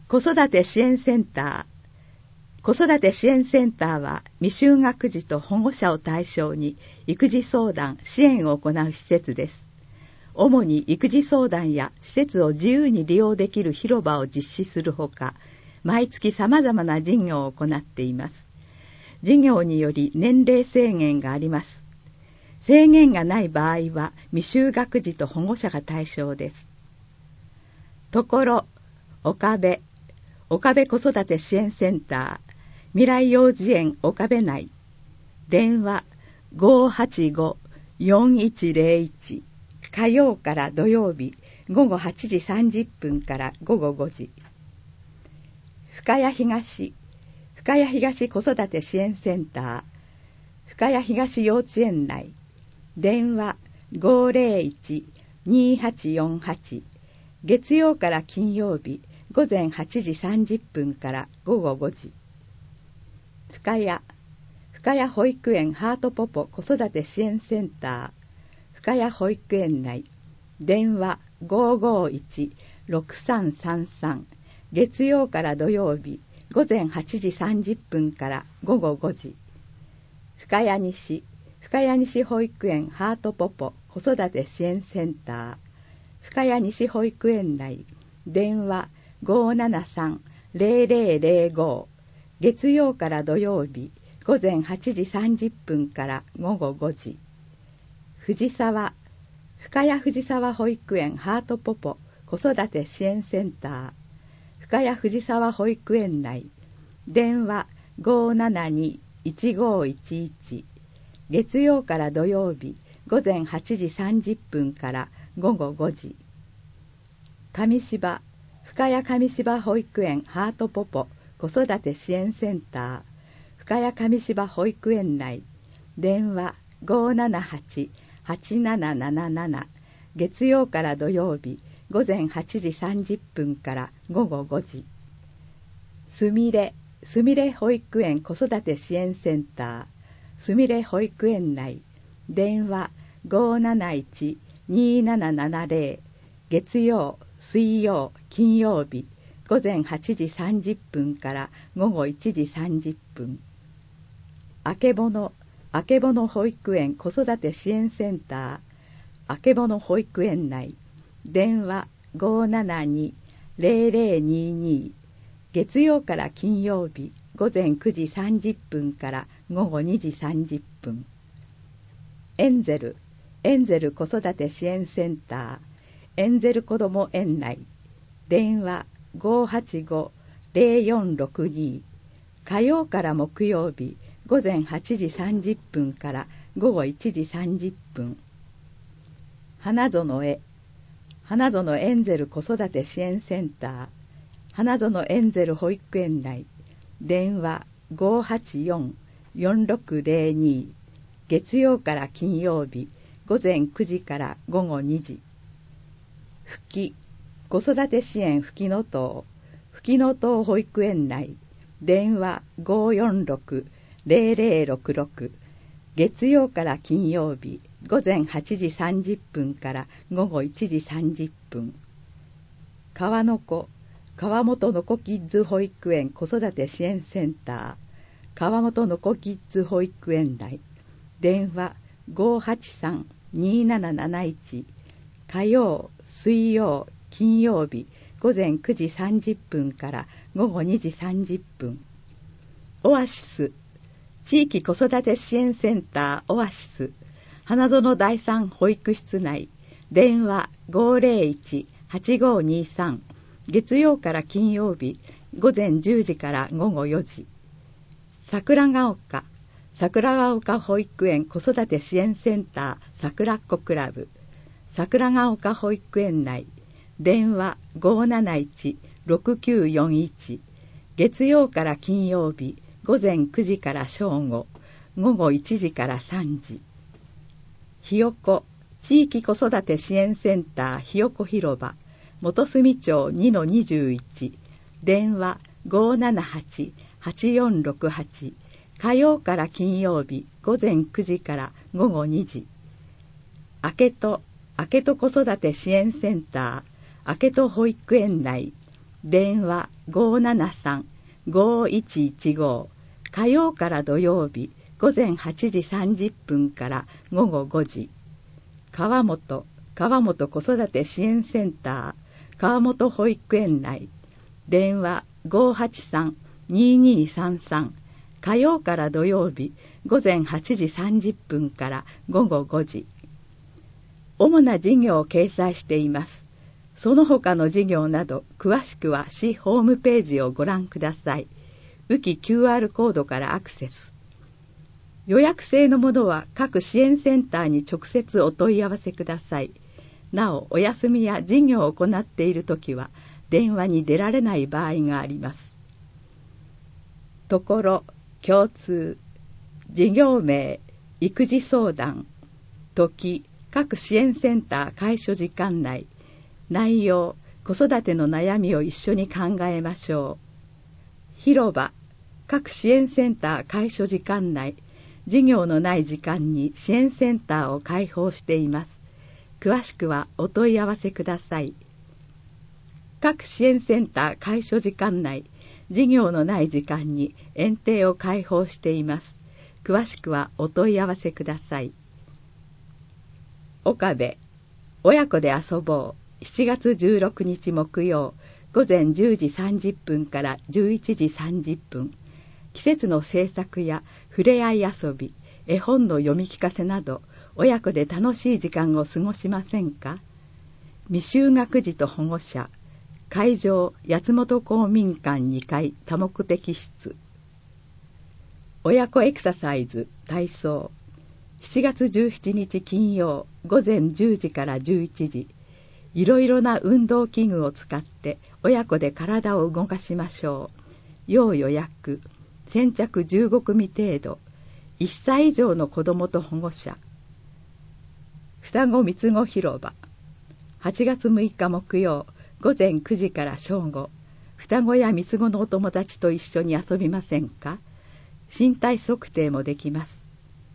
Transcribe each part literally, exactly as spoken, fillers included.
子育て支援センター。子育て支援センターは未就学児と保護者を対象に育児相談・支援を行う施設です。主に育児相談や施設を自由に利用できる広場を実施するほか、毎月様々な事業を行っています。事業により年齢制限があります。制限がない場合は未就学児と保護者が対象です。ところ、岡部、岡部子育て支援センター、未来幼稚園岡部内、電話 ごーはちごーよんいちゼロいち、火曜から土曜日ごごはちじさんじゅっぷんからごごごじ。深谷東、深谷東子育て支援センター、深谷東幼稚園内、電話 ごーぜろいちにーはちよんはち、月曜から金曜日午前はちじさんじゅっぷんからごごごじ。深谷、深谷保育園ハートポポ子育て支援センター、深谷保育園内、電話 ごーごーいちろくさんさんさん、月曜から土曜日午前はちじさんじゅっぷんからごごごじ。深谷西、深谷西保育園ハートポポ子育て支援センター、深谷西保育園内、電話 ごーななさんゼロゼロゼロご、月曜から土曜日午前はちじさんじゅっぷんからごごごじ。藤沢、深谷藤沢保育園ハートポポ子育て支援センター、深谷藤沢保育園内、電話 ごーななにいちごーいちいち、月曜から土曜日午前はちじさんじゅっぷんからごごごじ。上芝、深谷上芝保育園ハートポポ子育て支援センター、深谷上芝保育園内、電話 ごーななはちはちななななな、月曜から土曜日午前はちじさんじゅっぷんからごごごじ。すみれ、すみれ保育園子育て支援センター、すみれ保育園内、電話 ごーなないちにーななななゼロ、月曜、水曜、金曜日午前はちじさんじゅっぷんからごごいちじさんじゅっぷん。あけぼの、あけぼの保育園子育て支援センター、あけぼの保育園内、電話 ごーななにゼロゼロにーにー、月曜から金曜日午前くじさんじゅっぷんからごごにじさんじゅっぷん。エンゼル、エンゼル子育て支援センター、エンゼル子ども園内、電話 ごーはちごーゼロよんろくに、火曜から木曜日午前はちじさんじゅっぷんからごごいちじさんじゅっぷん。花園へ、花園エンゼル子育て支援センター、花園エンゼル保育園内、電話 ごーはちよんよんろくゼロに、月曜から金曜日午前くじからごごにじ。ふき、子育て支援ふきのとう、ふきのとう保育園内、電話 ごーよんろくゼロゼロろくろく、月曜から金曜日午前はちじさんじゅっぷんからごごいちじさんじゅっぷん。川の子、川本の子キッズ保育園子育て支援センター、川本の子キッズ保育園内、電話 ごーはちさんにーなななないち、火曜、水曜、金曜日午前くじさんじゅっぷんからごごにじさんじゅっぷん。オアシス、地域子育て支援センターオアシス、花園第三保育室内、電話 ごーぜろいちはちごーにーさん、月曜から金曜日午前じゅうじからごごよじ。桜ヶ丘、桜ヶ丘保育園子育て支援センター桜っ子クラブ、桜ヶ丘保育園内、電話 ごーなないちろくきゅうよんいち、月曜から金曜日午前くじから正午、ごごいちじからさんじ。ひよこ、地域子育て支援センターひよこ広場、元住町 にのにじゅういち、電話 ごーななはちはちよんろくはち、火曜から金曜日午前くじからごごにじ。あけと、あけと子育て支援センター、あけと保育園内、 電話 ごーななさん ごーいちいちご 火曜から土曜日午前はちじさんじゅっぷんから午後ごじ。川本川本子育て支援センター川本保育園内、電話 ごーはちさん にーにーさんさん、火曜から土曜日午前はちじさんじゅっぷんから午後ごじ。主な事業を掲載しています。その他の事業など詳しくは市ホームページをご覧ください。浮き キューアール コードからアクセス。予約制のものは各支援センターに直接お問い合わせください。なお、お休みや事業を行っているときは電話に出られない場合があります。ところ、共通、事業名、育児相談、時、各支援センター開所時間内、内容、子育ての悩みを一緒に考えましょう。広場、各支援センター開所時間内、授業のない時間に支援センターを開放しています。詳しくはお問い合わせください。各支援センター開所時間内、授業のない時間に園庭を開放しています。詳しくはお問い合わせください。岡部、親子で遊ぼう、しちがつじゅうろくにち木曜、午前じゅうじさんじゅっぷんからじゅういちじさんじゅっぷん。季節の制作や触れ合い遊び、絵本の読み聞かせなど、親子で楽しい時間を過ごしませんか？未就学児と保護者、会場八本公民館にかい多目的室。親子エクササイズ体操、しちがつじゅうしちにち金曜午前じゅうじからじゅういちじ。いろいろな運動器具を使って親子で体を動かしましょう。要予約、先着じゅうごくみ程度。いっさい以上の子どもと保護者。双子三つ子広場、はちがつむいか木曜午前くじから正午。双子や三つ子のお友達と一緒に遊びませんか？身体測定もできます。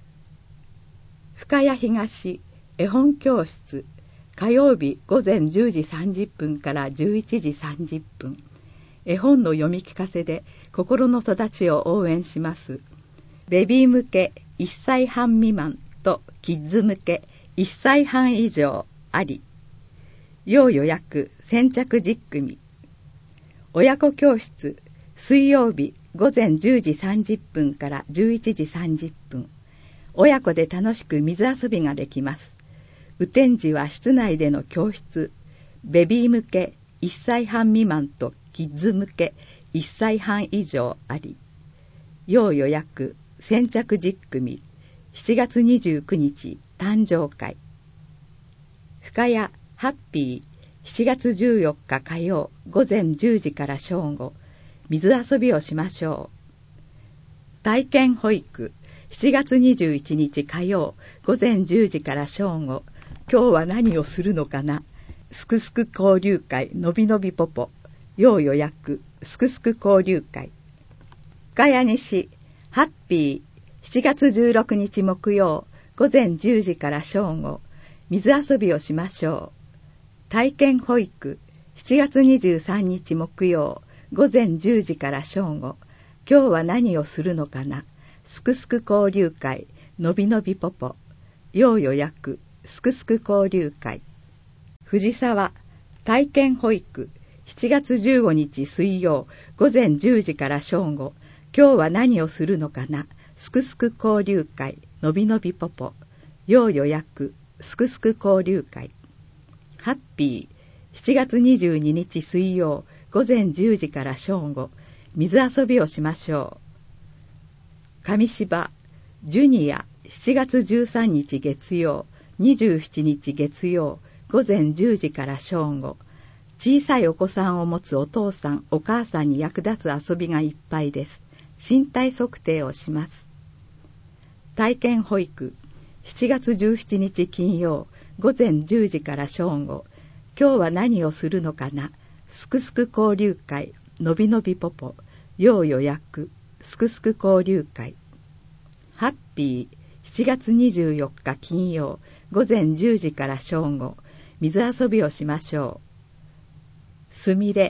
深谷東絵本教室、火曜日午前じゅうじさんじゅっぷんからじゅういちじさんじゅっぷん。絵本の読み聞かせで心の育ちを応援します。ベビー向けいっさいはん未満とキッズ向けいっさいはん以上あり。要予約先着じゅっくみ。親子教室、水曜日午前じゅうじさんじゅっぷんからじゅういちじさんじゅっぷん。親子で楽しく水遊びができます。雨天時は室内での教室、ベビー向けいっさいはん未満とキッズ向けいっさいはん以上あり。要予約先着じゅっくみ。しちがつにじゅうくにち誕生会。深谷ハッピー、しちがつじゅうよっか火曜午前じゅうじから正午。水遊びをしましょう。体験保育、しちがつにじゅういちにち火曜午前じゅうじから正午。今日は何をするのかな。すくすく交流会のびのびポポ。要予約すくすく交流会。深谷西ハッピー、しちがつじゅうろくにち木曜午前じゅうじから正午。水遊びをしましょう。体験保育、しちがつにじゅうさんにち木曜午前じゅうじから正午。今日は何をするのかな。すくすく交流会のびのびポポ。要予約すくすく交流会。藤沢体験保育、しちがつじゅうごにち水曜午前じゅうじから正午。今日は何をするのかな。すくすく交流会のびのびポポ。要予約すくすく交流会。ハッピー、しちがつにじゅうににち水曜午前じゅうじから正午。水遊びをしましょう。上芝ジュニア、しちがつじゅうさんにち月曜にじゅうしちにち月曜午前じゅうじから正午。小さいお子さんを持つお父さんお母さんに役立つ遊びがいっぱいです。身体測定をします。体験保育、しちがつじゅうしちにち金曜午前じゅうじから正午。今日は何をするのかな。すくすく交流会のびのびポポ。要予約すくすく交流会。ハッピー、しちがつにじゅうよっか金曜午前じゅうじから正午。水遊びをしましょう。すみれ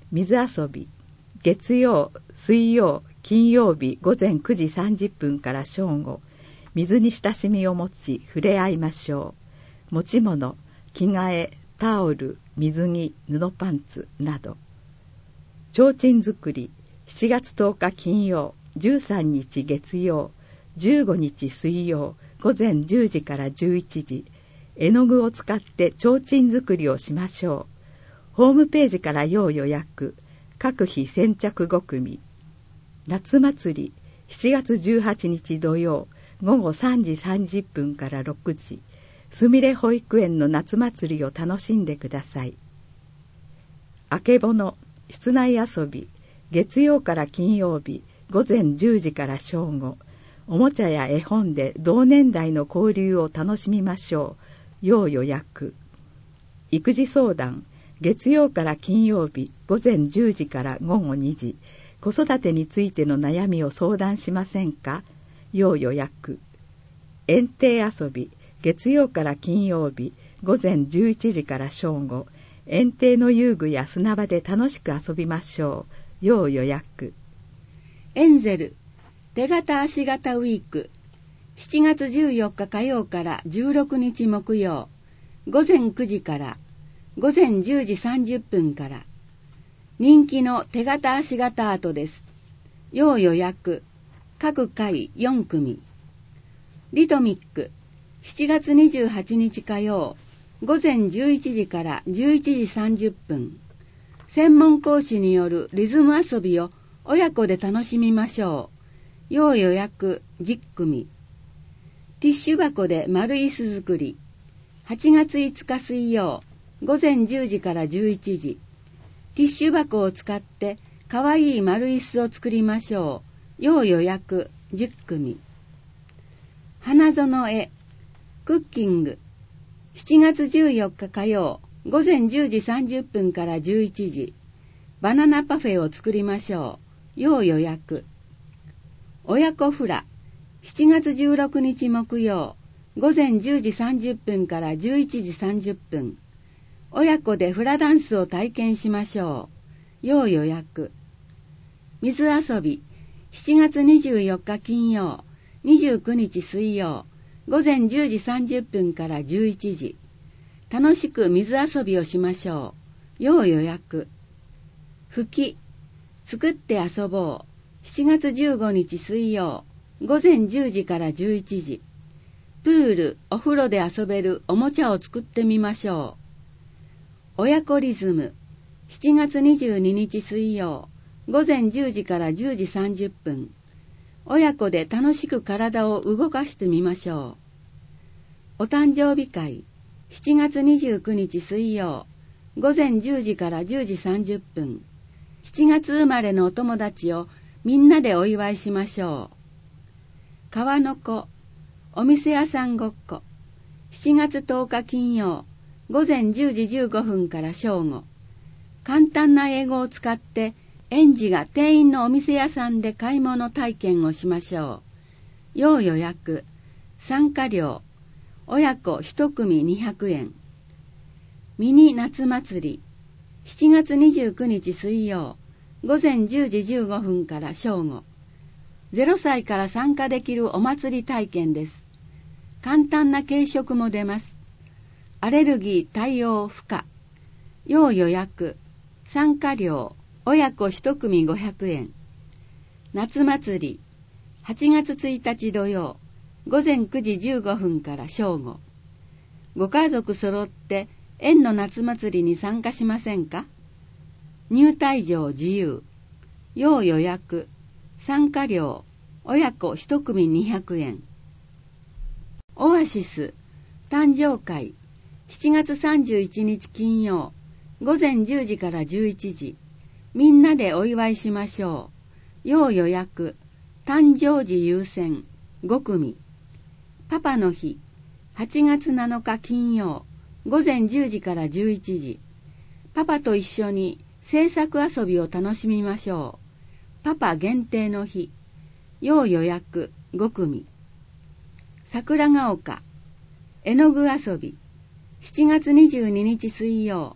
水遊び、月曜、水曜、金曜日午前くじさんじゅっぷんから正午、水に親しみを持ち触れ合いましょう。持ち物、着替え、タオル、水着、布パンツなど。提灯作り、しちがつとおか金曜、じゅうさんにち月曜、じゅうごにち水曜、午前じゅうじからじゅういちじ、絵の具を使って提灯作りをしましょう。ホームページから要予約、各日先着ごくみ。夏祭り、しちがつじゅうはちにち土曜、午後さんじさんじゅっぷんからろくじ、すみれ保育園の夏祭りを楽しんでください。あけぼの、室内遊び、月曜から金曜日、午前じゅうじから正午、おもちゃや絵本で同年代の交流を楽しみましょう。要予約。育児相談、月曜から金曜日、午前じゅうじから午後にじ、子育てについての悩みを相談しませんか。要予約。園庭遊び、月曜から金曜日、午前じゅういちじから正午、園庭の遊具や砂場で楽しく遊びましょう。要予約。 エンゼル手形足形ウィーク、しちがつじゅうよっか火曜からじゅうろくにち木曜、午前くじから午前じゅうじさんじゅっぷんから。人気の手形足形アートです。要予約。各回よんくみ。リトミック、しちがつにじゅうはちにち火曜、午前じゅういちじからじゅういちじさんじゅっぷん。専門講師によるリズム遊びを親子で楽しみましょう。要予約じゅっくみ。ティッシュ箱で丸椅子作り。はちがついつか水曜、午前じゅうじからじゅういちじ。ティッシュ箱を使ってかわいい丸椅子を作りましょう。要予約じゅっくみ。花園絵、クッキング。しちがつじゅうよっか火曜、午前じゅうじさんじゅっぷんからじゅういちじ。バナナパフェを作りましょう。要予約。親子フラ、しちがつじゅうろくにち木曜、午前じゅうじさんじゅっぷんからじゅういちじさんじゅっぷん。親子でフラダンスを体験しましょう。要予約。水遊び、しちがつにじゅうよっか金曜、にじゅうくにち水曜、午前じゅうじさんじゅっぷんからじゅういちじ。楽しく水遊びをしましょう。要予約。吹き、作って遊ぼう。しちがつじゅうごにち水曜、午前じゅうじからじゅういちじ。プール、お風呂で遊べるおもちゃを作ってみましょう。親子リズム、しちがつにじゅうににち水曜、午前じゅうじからじゅうじさんじゅっぷん。親子で楽しく体を動かしてみましょう。お誕生日会、しちがつにじゅうくにち水曜、午前じゅうじからじゅうじさんじゅっぷん。しちがつ生まれのお友達をみんなでお祝いしましょう。川の子、お店屋さんごっこ。しちがつとおか金曜、午前じゅうじじゅうごふんから正午。簡単な英語を使って園児が店員のお店屋さんで買い物体験をしましょう。要予約。参加料。親子一組にひゃくえん。ミニ夏祭り。しちがつにじゅうくにち水曜、午前じゅうじじゅうごふんから正午。ゼロさいから参加できるお祭り体験です。簡単な軽食も出ます。アレルギー対応不可。要予約。参加料。親子一組ごひゃくえん。夏祭り。はちがつついたち土曜、午前くじじゅうごふんから正午。ご家族揃って園の夏祭りに参加しませんか？入退場自由。要予約。参加料。親子一組にひゃくえん。オアシス。誕生会。しちがつさんじゅういちにち金曜。午前じゅうじからじゅういちじ。みんなでお祝いしましょう。要予約。誕生時優先。ごくみ。パパの日。はちがつなのか金曜。午前じゅうじからじゅういちじ。パパと一緒に制作遊びを楽しみましょう。パパ限定の日。要予約ごくみ。桜ヶ丘。絵の具遊び。しちがつにじゅうににち水曜。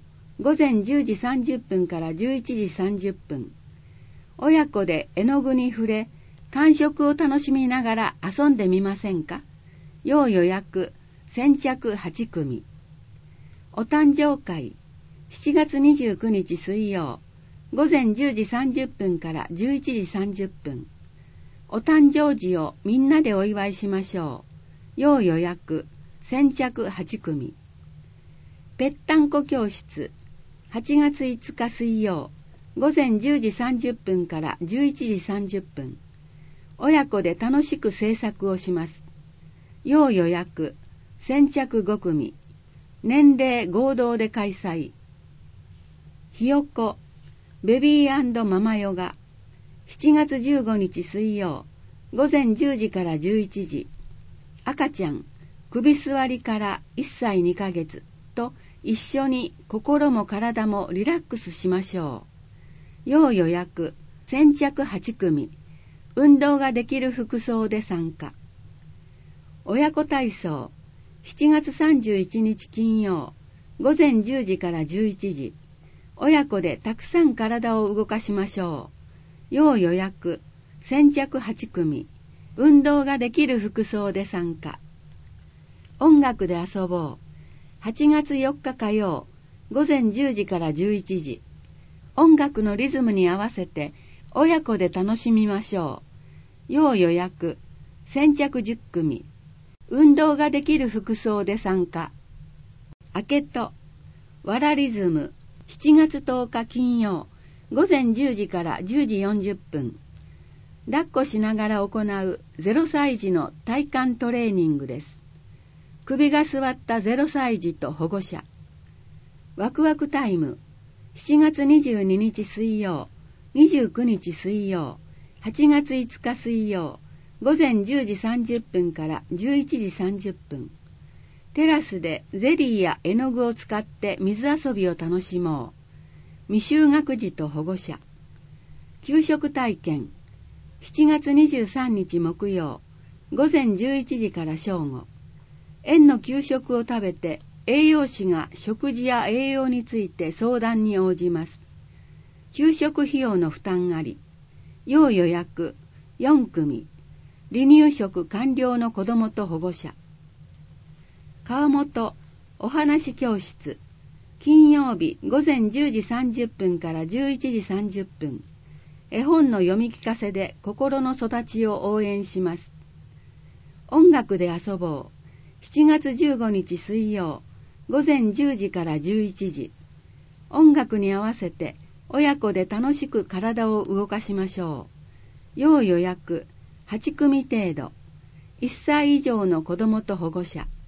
午前じゅうじさんじゅっぷんからじゅういちじさんじゅっぷん。親子で絵の具に触れ、感触を楽しみながら遊んでみませんか。要予約、先着はちくみ。お誕生会、しちがつにじゅうくにち水曜、午前じゅうじさんじゅっぷんからじゅういちじさんじゅっぷん。お誕生日をみんなでお祝いしましょう。要予約、先着はちくみ。ぺったんこ教室、はちがついつか水曜、午前じゅうじさんじゅっぷんからじゅういちじさんじゅっぷん。親子で楽しく制作をします。要予約、先着ごくみ。年齢合同で開催。ひよこ、ベビー&ママヨガ、しちがつじゅうごにち水曜、午前じゅうじからじゅういちじ。赤ちゃん、首座りからいっさいにかげつと一緒に心も体もリラックスしましょう。要予約、先着はちくみ。運動ができる服装で参加。親子体操、しちがつさんじゅういちにち金曜、午前じゅうじからじゅういちじ。親子でたくさん体を動かしましょう。要予約、先着はちくみ。運動ができる服装で参加。音楽で遊ぼう。はちがつよっか火曜、午前じゅうじからじゅういちじ。音楽のリズムに合わせて親子で楽しみましょう。要予約、先着じゅっくみ。運動ができる服装で参加。あけと、わらリズム、しちがつとおか金曜、午前じゅうじからじゅうじよんじゅっぷん。抱っこしながら行うゼロさい児の体幹トレーニングです。首が座ったゼロさい児と保護者。ワクワクタイム、しちがつにじゅうににち水曜、にじゅうくにち水曜、はちがついつか水曜、午前じゅうじさんじゅっぷんからじゅういちじさんじゅっぷん。テラスでゼリーや絵の具を使って水遊びを楽しもう。未就学児と保護者。給食体験、しちがつにじゅうさんにち木曜、午前じゅういちじから正午。園の給食を食べて栄養士が食事や栄養について相談に応じます。給食費用の負担あり。要予約、よんくみ。離乳食完了の子どもと保護者。川本お話教室、金曜日午前じゅうじさんじゅっぷんからじゅういちじさんじゅっぷん。絵本の読み聞かせで心の育ちを応援します。音楽で遊ぼう。しちがつじゅうごにち水曜、午前じゅうじからじゅういちじ。音楽に合わせて親子で楽しく体を動かしましょう。要予約、はちくみ程度。いっさい以上の子どもと保護者。